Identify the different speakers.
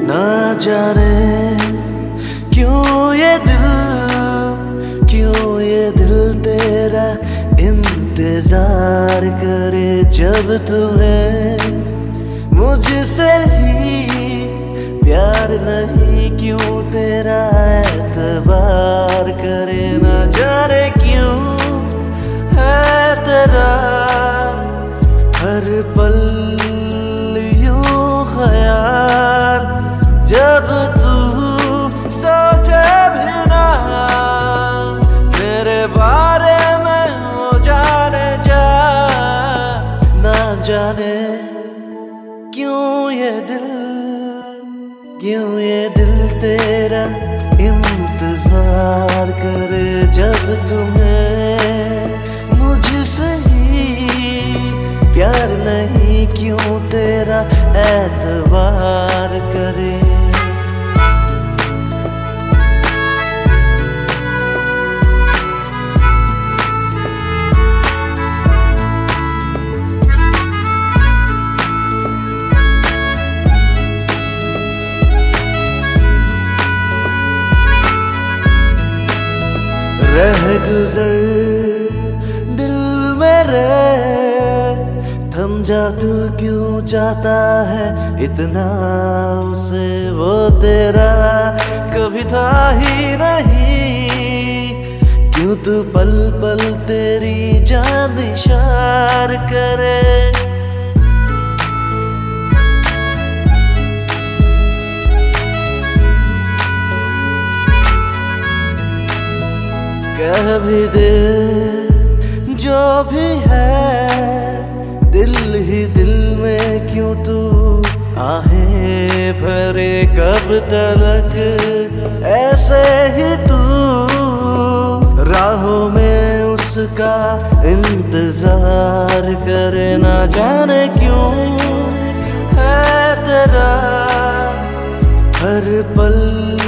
Speaker 1: ना जाने क्यों ये दिल तेरा इंतजार करे। जब तुम्हें मुझसे ही प्यार नहीं, क्यों तेरा एतबार करे। ना जाने क्यों है तेरा हर पल यूं ख्याल, जब तू सोचे भी ना मेरे बारे में वो जाने जा। ना जाने क्यों ये दिल तेरा इंतजार करे। जब तुम्हें मुझसे ही प्यार नहीं, क्यों तेरा एतबार करे। रह गुजर दिल मेरे, थम जा तू क्यों चाहता है इतना उसे। वो तेरा कभी था ही नहीं, क्यों तू पल पल तेरी जान इशार करे। कह भी दे जो भी है, दिल ही दिल में क्यों तू आहें भरे। कब तक ऐसे ही तू राहों में उसका इंतजार करे। ना जाने क्यों है तेरा हर पल